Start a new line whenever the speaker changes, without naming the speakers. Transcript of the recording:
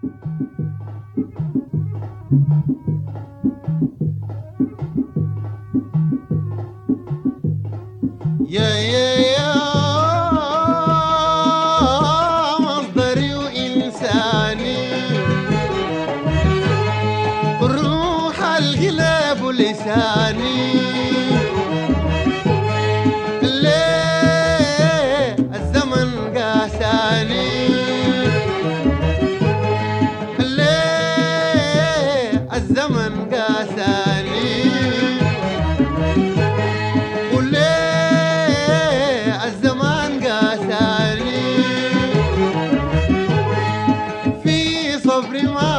يا مصدري وإنساني، الروح القلب ولساني، ليه الزمن قاساني، ليه الزمن قاساني، وليه الزمان قاساني، في صبري ما